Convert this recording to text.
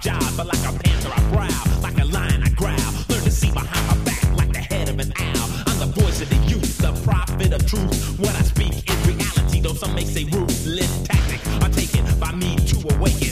jive, but like a panther I prowl, like a lion I growl. Learn to see behind my back like the head of an owl. I'm the voice of the youth, the prophet of truth. What I speak is reality, though some may say ruthless tactics are taken by me to awaken.